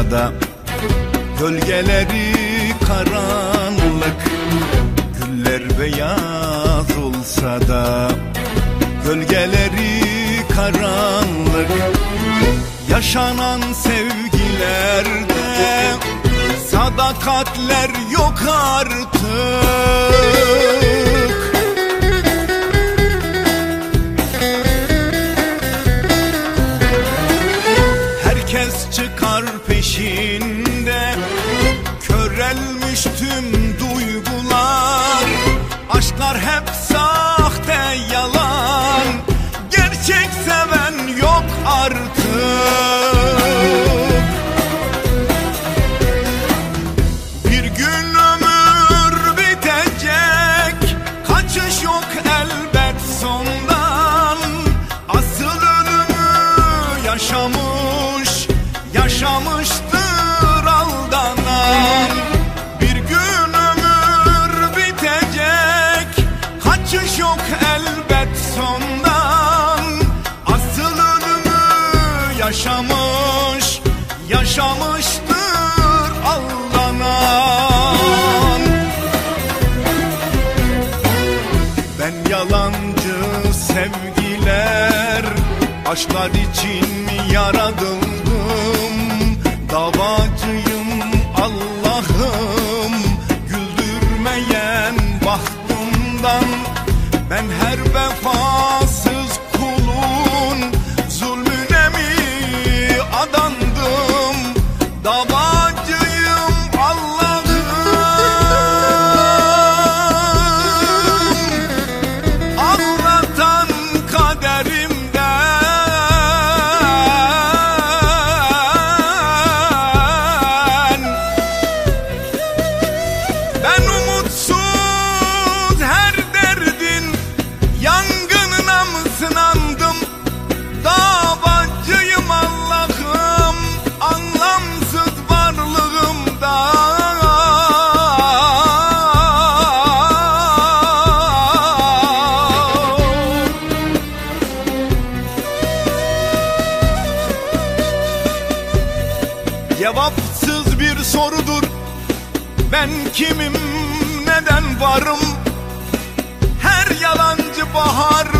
olsa da, gölgeleri karanlık, güller beyaz olsa da, gölgeleri karanlık, yaşanan sevgilerde sadakatler yok artık. Herkes çıkar peşinde, körelmiş tüm duygular. Aşklar hep sahte, yalan, gerçek seven yok artık. Bir gün ömür bitecek, kaçış yok elbet sondan. Asıl ölümü yaşamıştır aldanan. Bir gün ömür bitecek, kaçış yok elbet sondan. Asıl ölümü yaşamıştır aldanan. Ben yalancı sevgiler, aşklar için mi yaratıldım? Davacıyım Allah'ım, güldürmeyen bahtımdan. Ben her vefasız kulun zulmüne mi adandım? Davacıyım Allah'ım, ağlatan kaderimden. Ben umutsuz her derdin yangınına mı sınandım? Davacıyım Allah'ım, anlamsız varlığımdan. Cevapsız bir sorudur, ben kimim, neden varım? Her yalancı bahar